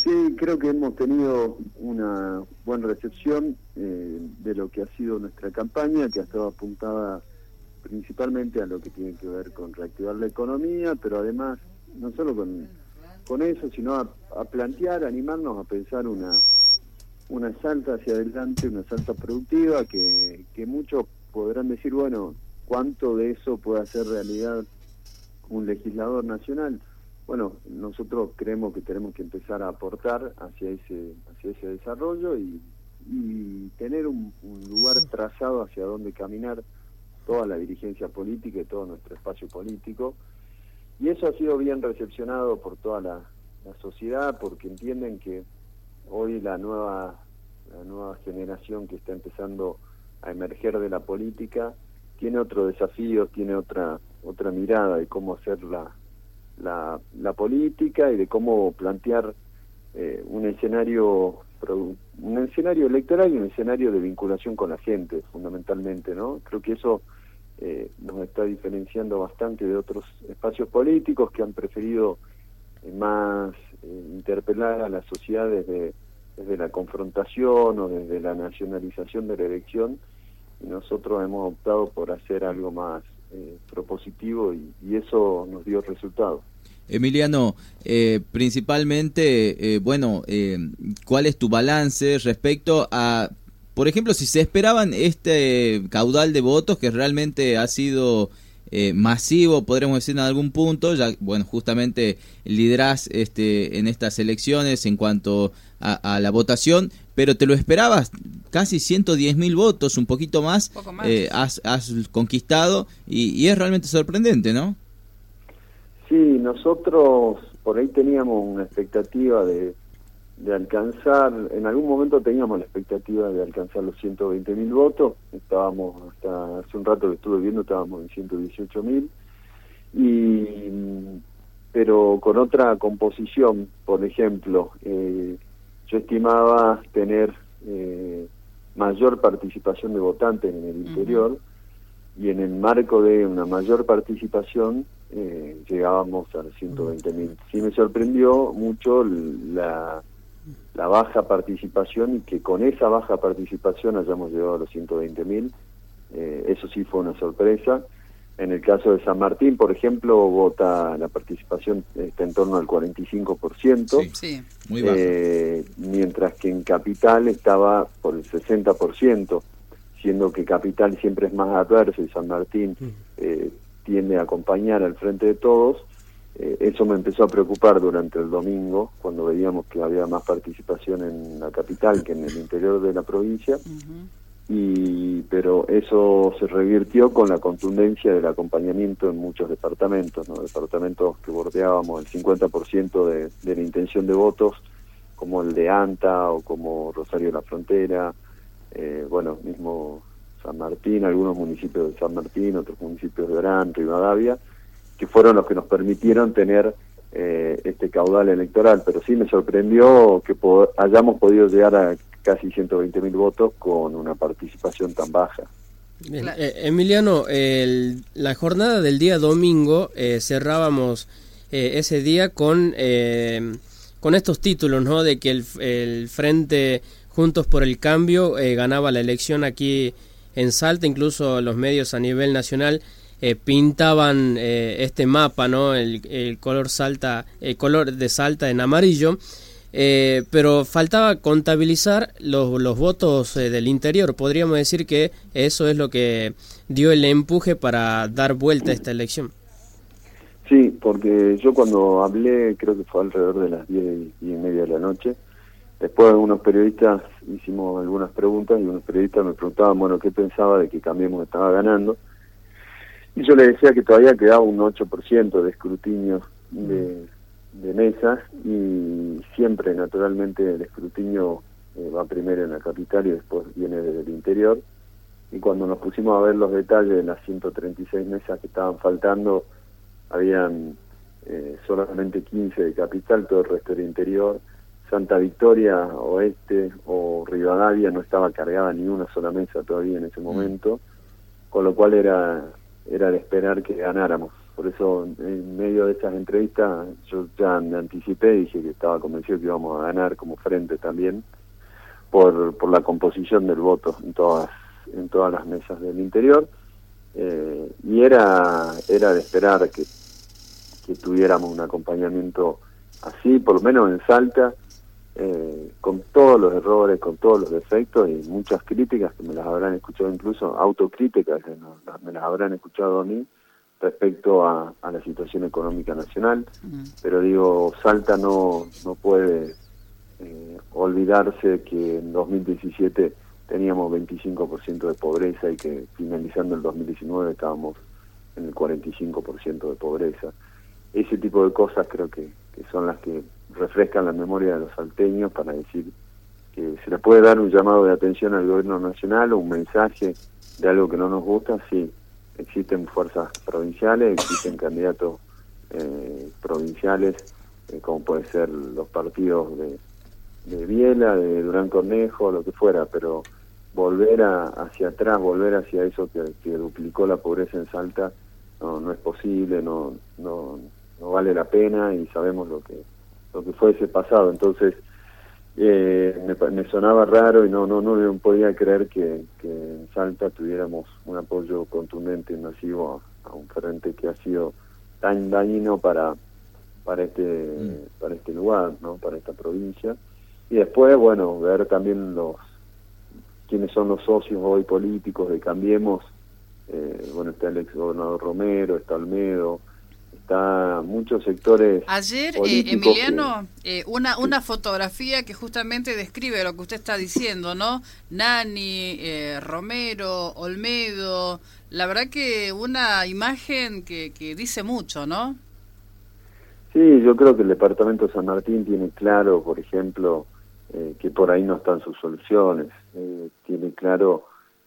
Sí, creo que hemos tenido una buena recepción de lo que ha sido nuestra campaña, que ha estado apuntada principalmente a lo que tiene que ver con reactivar la economía, pero además no solo con eso, sino a plantear, animarnos a pensar una salta hacia adelante, una salta productiva, que muchos podrán decir, bueno, ¿cuánto de eso puede hacer realidad un legislador nacional? Bueno, nosotros creemos que tenemos que empezar a aportar hacia ese desarrollo y tener un lugar trazado hacia dónde caminar toda la dirigencia política y todo nuestro espacio político. Y eso ha sido bien recepcionado por toda la sociedad, porque entienden que hoy la nueva generación que está empezando a emerger de la política tiene otro desafío, tiene otra mirada de cómo hacer la política y de cómo plantear un escenario electoral y un escenario de vinculación con la gente, fundamentalmente, ¿no? Creo que eso nos está diferenciando bastante de otros espacios políticos que han preferido más interpelar a la sociedad desde la confrontación o desde la nacionalización de la elección, y nosotros hemos optado por hacer algo más propositivo y eso nos dio resultado. Emiliano, principalmente, ¿cuál es tu balance respecto a, por ejemplo, si se esperaban este caudal de votos que realmente ha sido masivo, podríamos decir en algún punto, ya, bueno, justamente liderás en estas elecciones en cuanto a la votación, pero te lo esperabas, casi 110.000 votos, un poquito más, has conquistado y es realmente sorprendente, ¿no? Sí, nosotros por ahí teníamos una expectativa de alcanzar, en algún momento teníamos la expectativa de alcanzar los 120.000 votos, estábamos, hasta hace un rato que estuve viendo, estábamos en 118.000, pero con otra composición. Por ejemplo, yo estimaba tener mayor participación de votantes en el interior, y en el marco de una mayor participación llegábamos a los 120.000. Sí me sorprendió mucho la baja participación, y que con esa baja participación hayamos llegado a los 120.000. Eso sí fue una sorpresa. En el caso de San Martín, por ejemplo, la participación está en torno al 45%, sí, muy baja. Mientras que en Capital estaba por el 60%, siendo que Capital siempre es más adverso y San Martín tiende a acompañar al frente de todos. Eso me empezó a preocupar durante el domingo, cuando veíamos que había más participación en la capital que en el interior de la provincia, pero eso se revirtió con la contundencia del acompañamiento en muchos departamentos, ¿no? Departamentos que bordeábamos el 50% de la intención de votos, como el de Anta o como Rosario de la Frontera, mismo San Martín, algunos municipios de San Martín, otros municipios de Orán, Rivadavia, que fueron los que nos permitieron tener este caudal electoral. Pero sí me sorprendió que hayamos podido llegar a casi 120.000 votos con una participación tan baja. Bien. Emiliano, la jornada del día domingo cerrábamos ese día con estos títulos, ¿no? De que el Frente Juntos por el Cambio ganaba la elección aquí en Salta. Incluso los medios a nivel nacional pintaban este mapa, ¿no? El color de Salta en amarillo, pero faltaba contabilizar los votos del interior. Podríamos decir que eso es lo que dio el empuje para dar vuelta a esta elección. Sí, porque yo cuando hablé, creo que fue alrededor de las 10:30 de la noche, después unos periodistas hicimos algunas preguntas y unos periodistas me preguntaban, bueno, ¿qué pensaba de que Cambiemos estaba ganando? Y yo le decía que todavía quedaba un 8% de escrutinio de mesas, y siempre, naturalmente, el escrutinio va primero en la capital y después viene desde el interior. Y cuando nos pusimos a ver los detalles de las 136 mesas que estaban faltando, habían solamente 15 de capital, todo el resto del interior. Santa Victoria Oeste o Rivadavia no estaba cargada ni una sola mesa todavía en ese momento, con lo cual era de esperar que ganáramos. Por eso, en medio de esas entrevistas, yo ya me anticipé y dije que estaba convencido que íbamos a ganar como frente también por la composición del voto en todas las mesas del interior. Y era de esperar que tuviéramos un acompañamiento así, por lo menos en Salta, con todos los errores, con todos los defectos y muchas críticas que me las habrán escuchado, incluso autocríticas que me las habrán escuchado a mí respecto a la situación económica nacional. Pero digo, Salta no puede olvidarse que en 2017 teníamos 25% de pobreza y que finalizando el 2019 estábamos en el 45% de pobreza. Ese tipo de cosas creo que son las que refrescan la memoria de los salteños para decir que se les puede dar un llamado de atención al gobierno nacional o un mensaje de algo que no nos gusta. Sí, existen fuerzas provinciales, existen candidatos provinciales, como puede ser los partidos de Biela, de Durán Cornejo, lo que fuera, pero volver hacia atrás, volver hacia eso que duplicó la pobreza en Salta, no es posible, no vale la pena, y sabemos lo que fue ese pasado. Entonces me sonaba raro y no podía creer que en Salta tuviéramos un apoyo contundente y masivo a un frente que ha sido tan dañino para este lugar, ¿no? Para esta provincia. Y después, bueno, ver también quiénes son los socios hoy políticos de Cambiemos. Bueno, está el ex gobernador Romero, está Olmedo, está muchos sectores. Ayer, Emiliano, una fotografía que justamente describe lo que usted está diciendo, ¿no? Nani, Romero, Olmedo, la verdad que una imagen que dice mucho, ¿no? Sí, yo creo que el departamento de San Martín tiene claro, por ejemplo, que por ahí no están sus soluciones. Tiene claro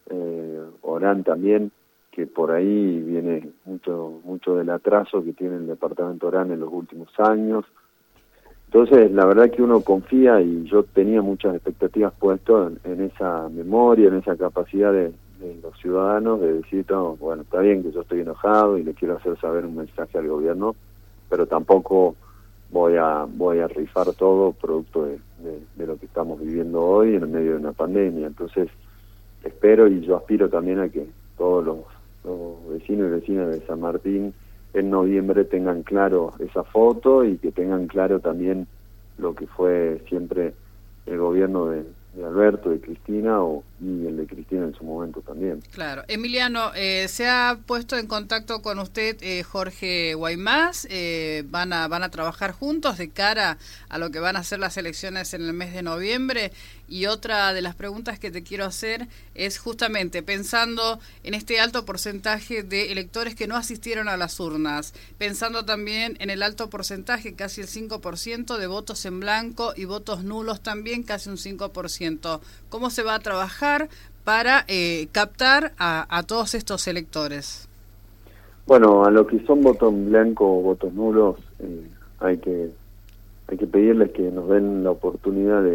Orán también, que por ahí viene mucho del atraso que tiene el departamento Orán en los últimos años. Entonces, la verdad que uno confía, y yo tenía muchas expectativas puestas en esa memoria, en esa capacidad de los ciudadanos de decir, no, bueno, está bien que yo estoy enojado y le quiero hacer saber un mensaje al gobierno, pero tampoco voy a rifar todo producto de lo que estamos viviendo hoy en el medio de una pandemia. Entonces, espero y yo aspiro también a que todos los vecinos y vecinas de San Martín en noviembre tengan claro esa foto y que tengan claro también lo que fue siempre el gobierno de Alberto, de Cristina y el de Cristina en su momento también. Claro. Emiliano, ¿se ha puesto en contacto con usted Jorge Guaymás? ¿Van a trabajar juntos de cara a lo que van a ser las elecciones en el mes de noviembre? Y otra de las preguntas que te quiero hacer es justamente pensando en este alto porcentaje de electores que no asistieron a las urnas, pensando también en el alto porcentaje, casi el 5% de votos en blanco y votos nulos también, casi un 5%. ¿Cómo se va a trabajar para captar a todos estos electores? Bueno, a lo que son votos en blanco o votos nulos, hay que pedirles que nos den la oportunidad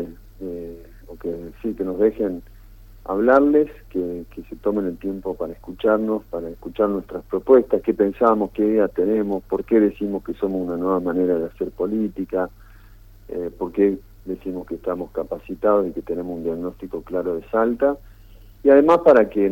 que nos dejen hablarles, que se tomen el tiempo para escucharnos, para escuchar nuestras propuestas, qué pensamos, qué ideas tenemos, por qué decimos que somos una nueva manera de hacer política, por qué decimos que estamos capacitados y que tenemos un diagnóstico claro de Salta, y además para que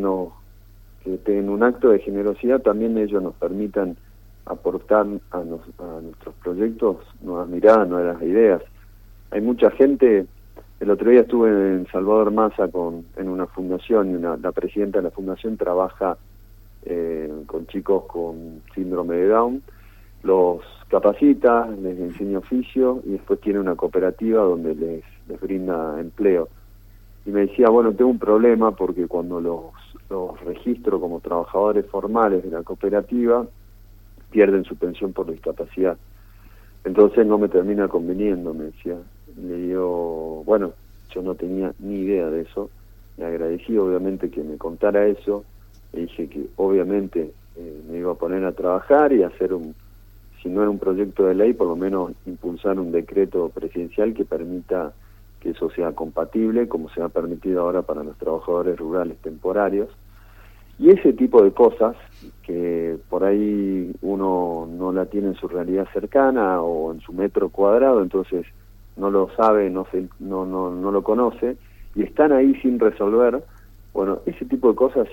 en un acto de generosidad también ellos nos permitan aportar a nuestros proyectos nuevas miradas, nuevas ideas. Hay mucha gente. El otro día estuve en Salvador Massa en una fundación, y la presidenta de la fundación trabaja con chicos con síndrome de Down, los capacita, les enseña oficio y después tiene una cooperativa donde les brinda empleo. Y me decía, bueno, tengo un problema porque cuando los registro como trabajadores formales de la cooperativa, pierden su pensión por discapacidad. Entonces no me termina conveniendo, me decía. Le digo, bueno, yo no tenía ni idea de eso. Le agradecí obviamente que me contara eso. Le dije que obviamente me iba a poner a trabajar y hacer si no era un proyecto de ley, por lo menos impulsar un decreto presidencial que permita que eso sea compatible, como se ha permitido ahora para los trabajadores rurales temporarios. Y ese tipo de cosas que por ahí uno no la tiene en su realidad cercana o en su metro cuadrado, entonces no lo sabe, no lo conoce, y están ahí sin resolver. Bueno, ese tipo de cosas,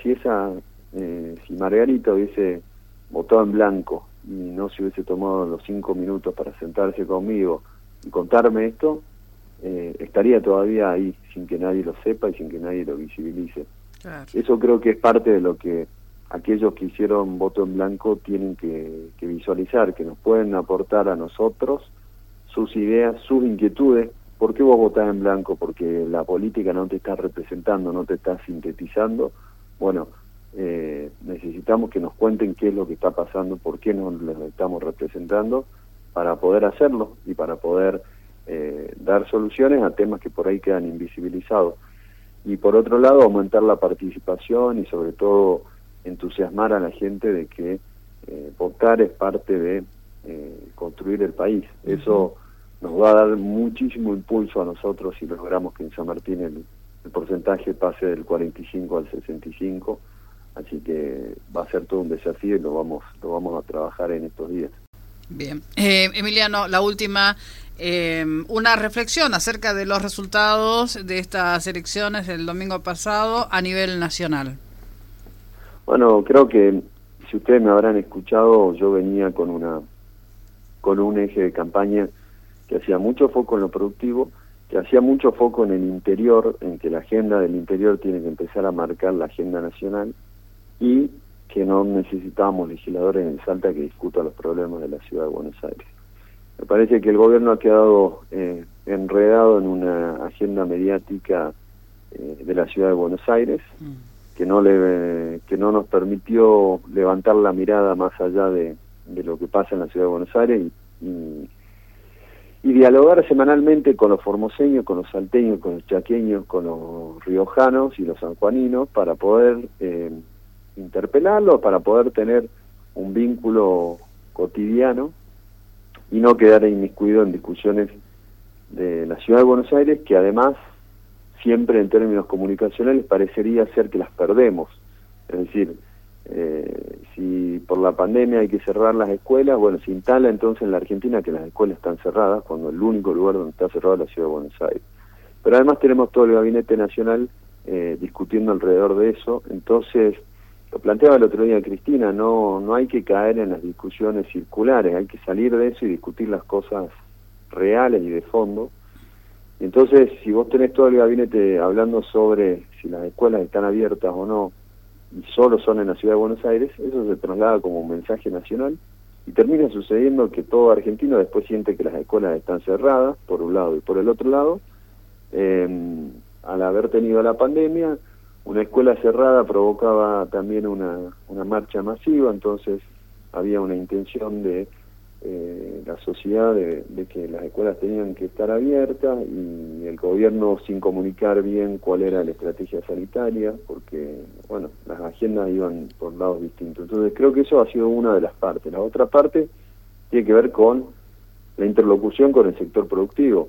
si Margarita hubiese votado en blanco y no se hubiese tomado los 5 minutos para sentarse conmigo y contarme esto, estaría todavía ahí sin que nadie lo sepa y sin que nadie lo visibilice. Claro. Eso creo que es parte de lo que aquellos que hicieron voto en blanco tienen que visualizar, que nos pueden aportar a nosotros sus ideas, sus inquietudes. ¿Por qué vos votás en blanco? Porque la política no te está representando, no te está sintetizando. Bueno, necesitamos que nos cuenten qué es lo que está pasando, por qué no los estamos representando, para poder hacerlo y para poder dar soluciones a temas que por ahí quedan invisibilizados. Y por otro lado, aumentar la participación y sobre todo entusiasmar a la gente de que votar es parte de construir el país. Eso nos va a dar muchísimo impulso a nosotros si logramos que en San Martín el porcentaje pase del 45 al 65, así que va a ser todo un desafío y lo vamos a trabajar en estos días. Bien. Emiliano, la última, una reflexión acerca de los resultados de estas elecciones del domingo pasado a nivel nacional. Bueno, creo que si ustedes me habrán escuchado, yo venía con un eje de campaña que hacía mucho foco en lo productivo, que hacía mucho foco en el interior, en que la agenda del interior tiene que empezar a marcar la agenda nacional, y que no necesitábamos legisladores en Salta que discutan los problemas de la ciudad de Buenos Aires. Me parece que el gobierno ha quedado enredado en una agenda mediática de la ciudad de Buenos Aires, que no nos permitió levantar la mirada más allá de lo que pasa en la ciudad de Buenos Aires y dialogar semanalmente con los formoseños, con los salteños, con los chaqueños, con los riojanos y los sanjuaninos para poder interpelarlos, para poder tener un vínculo cotidiano y no quedar inmiscuido en discusiones de la ciudad de Buenos Aires, que además siempre en términos comunicacionales parecería ser que las perdemos. Es decir, si por la pandemia hay que cerrar las escuelas, bueno, se instala entonces en la Argentina que las escuelas están cerradas, cuando el único lugar donde está cerrado es la ciudad de Buenos Aires. Pero además tenemos todo el gabinete nacional discutiendo alrededor de eso. Entonces, lo planteaba el otro día Cristina, no hay que caer en las discusiones circulares, hay que salir de eso y discutir las cosas reales y de fondo. Entonces, si vos tenés todo el gabinete hablando sobre si las escuelas están abiertas o no, y solo son en la ciudad de Buenos Aires, eso se traslada como un mensaje nacional, y termina sucediendo que todo argentino después siente que las escuelas están cerradas, por un lado, y por el otro lado, al haber tenido la pandemia, una escuela cerrada provocaba también una marcha masiva, entonces había una intención de la sociedad de que las escuelas tenían que estar abiertas y el gobierno sin comunicar bien cuál era la estrategia sanitaria, porque, bueno, las agendas iban por lados distintos. Entonces creo que eso ha sido una de las partes. La otra parte tiene que ver con la interlocución con el sector productivo.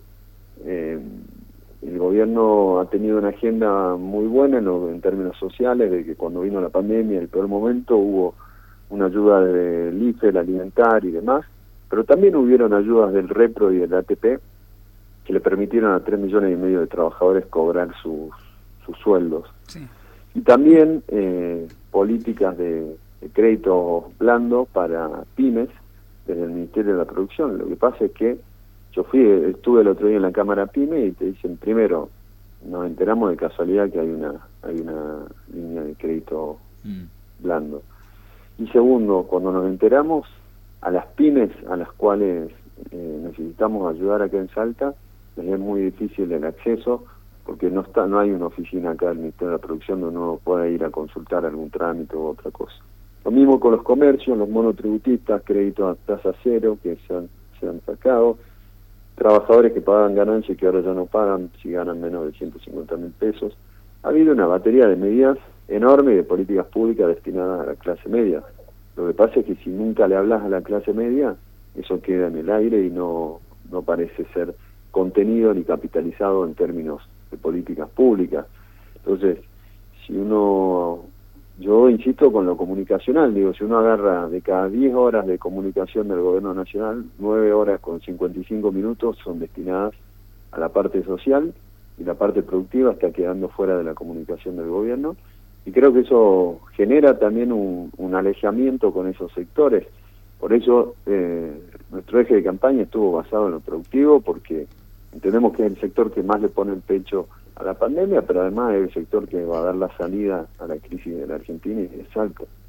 El gobierno ha tenido una agenda muy buena en términos sociales, de que cuando vino la pandemia, el peor momento, hubo una ayuda del IFE, el alimentar y demás, pero también hubieron ayudas del REPRO y del ATP que le permitieron a 3,5 millones de trabajadores cobrar sus sueldos. Sí. Y también políticas de crédito blando para pymes desde el Ministerio de la Producción. Lo que pasa es que yo estuve el otro día en la Cámara PYME y te dicen, primero, nos enteramos de casualidad que hay una línea de crédito blando. Y segundo, cuando nos enteramos, a las pymes a las cuales necesitamos ayudar acá en Salta, les es muy difícil el acceso, porque no hay una oficina acá del Ministerio de la Producción donde uno pueda ir a consultar algún trámite u otra cosa. Lo mismo con los comercios, los monotributistas, créditos a tasa cero que se han sacado, trabajadores que pagan ganancias que ahora ya no pagan si ganan menos de 150.000 pesos. Ha habido una batería de medidas enorme de políticas públicas destinadas a la clase media. Lo que pasa es que si nunca le hablas a la clase media, eso queda en el aire y no parece ser contenido ni capitalizado en términos de políticas públicas. Entonces, si uno yo insisto con lo comunicacional, digo, si uno agarra de cada 10 horas de comunicación del gobierno nacional, 9 horas con 55 minutos son destinadas a la parte social y la parte productiva está quedando fuera de la comunicación del gobierno, y creo que eso genera también un alejamiento con esos sectores. Por eso nuestro eje de campaña estuvo basado en lo productivo, porque entendemos que es el sector que más le pone el pecho a la pandemia, pero además es el sector que va a dar la salida a la crisis de la Argentina y de Salto.